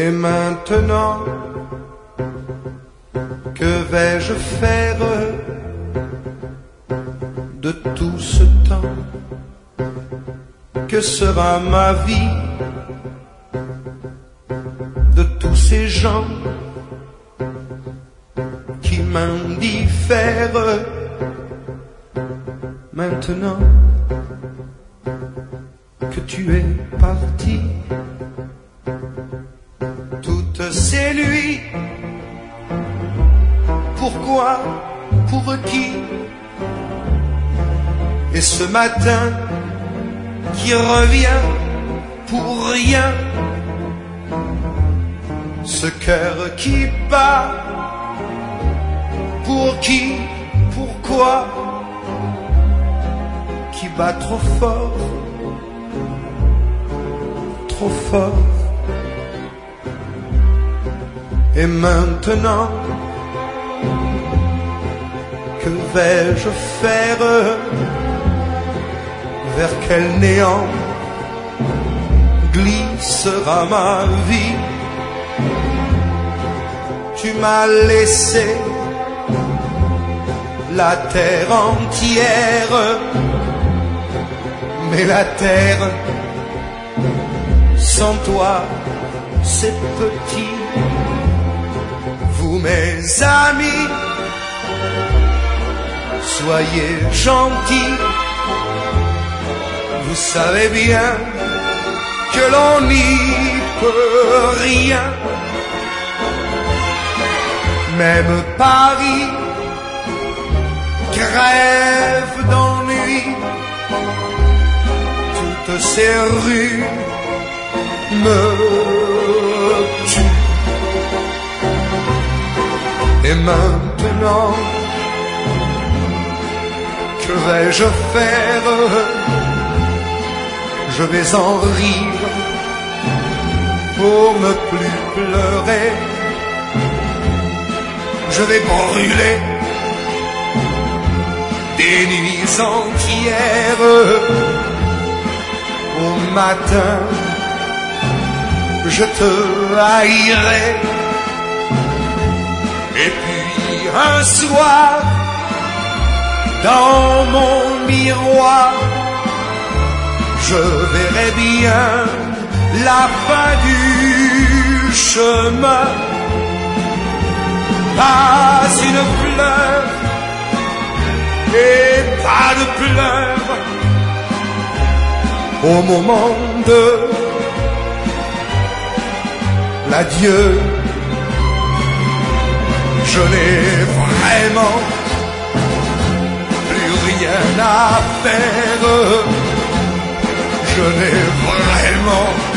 Et maintenant, que vais-je faire de tout ce temps? Que sera ma vie de tous ces gens qui m'indiffèrent? Maintenant que tu es parti, toutes ces nuits, pourquoi, pour qui? Et ce matin qui revient pour rien, ce cœur qui bat, pour qui, pourquoi, qui bat trop fort, trop fort. Et maintenant, que vais-je faire? Vers quel néant glissera ma vie? Tu m'as laissé la terre entière, mais la terre sans toi c'est petit. Vous mes amis, soyez gentils, vous savez bien que l'on n'y peut rien. Même Paris crève d'ennui, toutes ces rues me tuent. Et maintenant, que vais-je faire? Je vais en rire pour ne plus pleurer. Je vais brûler des nuits entières. Au matin, je te haïrai. Et puis un soir, dans mon miroir, je verrai bien la fin du chemin. Pas une fleur et pas de pleurs au moment de l'adieu. Je n'ai vraiment plus rien à faire. Je n'ai vraiment